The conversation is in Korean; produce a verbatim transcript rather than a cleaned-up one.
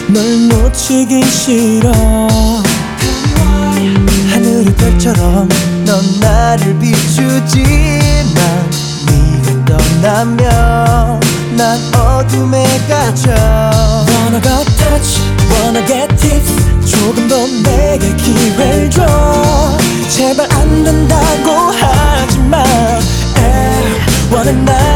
널 놓치긴 싫어. 하늘의 별처럼 넌 나를 비추지만 네가 떠나면 난 어둠에 갇혀. Wanna go touch, wanna get tips. 조금 더 내게 기회를 줘. 제발 안 된다고 하지마. Wanna night